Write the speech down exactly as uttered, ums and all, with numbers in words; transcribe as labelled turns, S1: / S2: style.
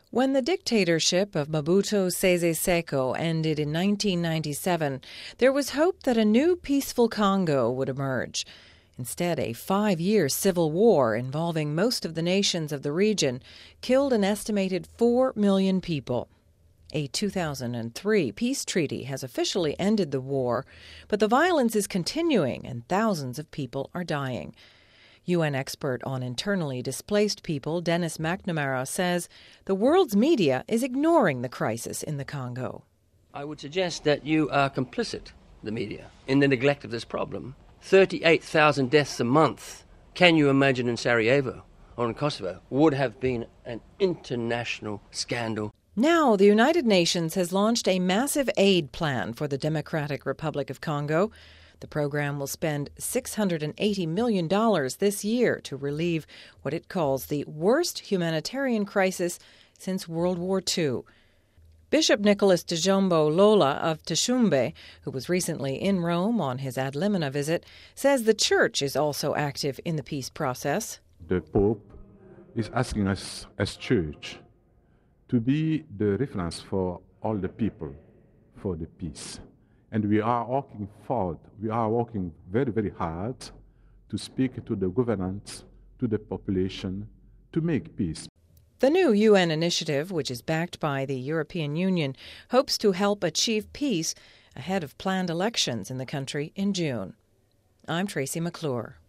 S1: When the dictatorship of Mobutu Sese Seko ended in nineteen ninety-seven, there was hope that a new peaceful Congo would emerge. Instead, a five-year civil war involving most of the nations of the region killed an estimated four million people. A two thousand three peace treaty has officially ended the war, but the violence is continuing and thousands of people are dying. U N expert on internally displaced people Dennis McNamara says the world's media is ignoring the crisis in the Congo.
S2: I would suggest that you are complicit, the media, in the neglect of this problem. thirty-eight thousand deaths a month, can you imagine in Sarajevo or in Kosovo, would have been an international scandal.
S1: Now, the United Nations has launched a massive aid plan for the Democratic Republic of Congo. The program will spend six hundred eighty million dollars this year to relieve what it calls the worst humanitarian crisis since World War Two. Bishop Nicholas Djombo Lola of Tshumbe, who was recently in Rome on his Ad Limina visit, says the church is also active in the peace process.
S3: The Pope is asking us as church to be the reference for all the people for the peace. And we are working forward, we are working very, very hard to speak to the governments, to the population, to make peace.
S1: The new U N initiative, which is backed by the European Union, hopes to help achieve peace ahead of planned elections in the country in June. I'm Tracy McClure.